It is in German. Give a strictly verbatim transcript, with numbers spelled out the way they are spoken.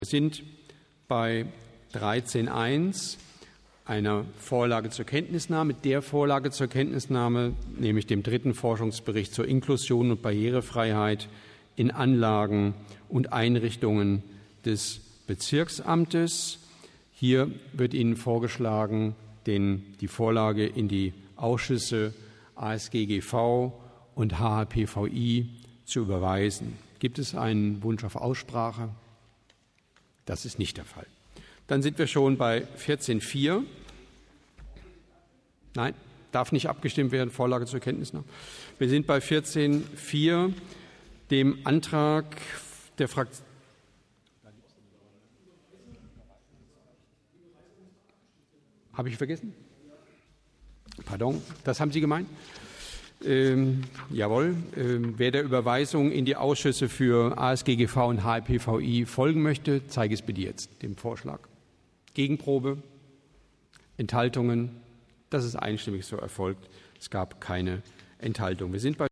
Wir sind bei dreizehn Punkt eins, einer Vorlage zur Kenntnisnahme, der Vorlage zur Kenntnisnahme, nämlich dem dritten Forschungsbericht zur Inklusion und Barrierefreiheit in Anlagen und Einrichtungen des Bezirksamtes. Hier wird Ihnen vorgeschlagen, den, die Vorlage in die Ausschüsse A S G G V und H H P V I zu überweisen. Gibt es einen Wunsch auf Aussprache? Das ist nicht der Fall. Dann sind wir schon bei vierzehn Punkt vier. Nein, darf nicht abgestimmt werden, Vorlage zur Kenntnisnahme. Wir sind bei vierzehn Punkt vier, dem Antrag der Fraktion. Habe ich vergessen? Pardon, das haben Sie gemeint? Ähm, jawohl. Ähm, wer der Überweisung in die Ausschüsse für A S G G V und H H P V I folgen möchte, zeige es bitte jetzt dem Vorschlag. Gegenprobe? Enthaltungen? Das ist einstimmig so erfolgt. Es gab keine Enthaltung. Wir sind bei